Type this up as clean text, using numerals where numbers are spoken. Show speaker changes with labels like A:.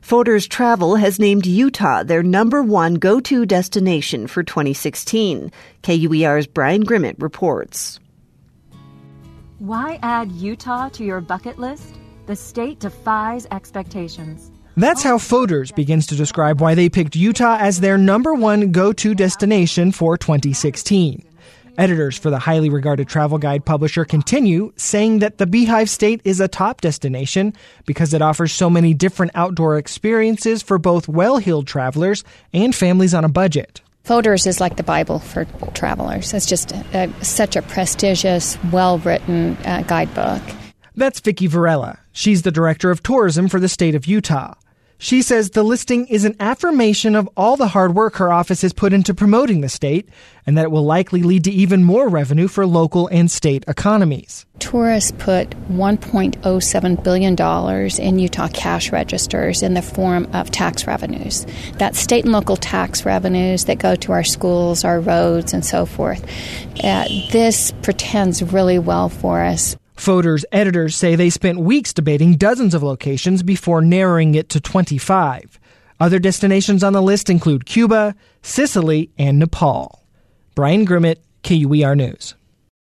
A: Fodor's Travel has named Utah their #1 go-to destination for 2016. KUER's Brian Grimmett reports.
B: Why add Utah to your bucket list? The state defies expectations.
C: That's how Fodor's begins to describe why they picked Utah as their #1 go-to destination for 2016. Editors for the highly regarded travel guide publisher continue, saying that the Beehive State is a top destination because it offers so many different outdoor experiences for both well-heeled travelers and families on a budget.
D: Fodor's is like the Bible for travelers. It's just such a prestigious, well-written guidebook.
C: That's Vicki Varela. She's the director of tourism for the state of Utah. She says the listing is an affirmation of all the hard work her office has put into promoting the state, and that it will likely lead to even more revenue for local and state economies.
D: Tourists put $1.07 billion in Utah cash registers in the form of tax revenues. That's state and local tax revenues that go to our schools, our roads, and so forth. This portends really well for us.
C: Fodor's editors say they spent weeks debating dozens of locations before narrowing it to 25. Other destinations on the list include Cuba, Sicily, and Nepal. Brian Grimmett, KUER News.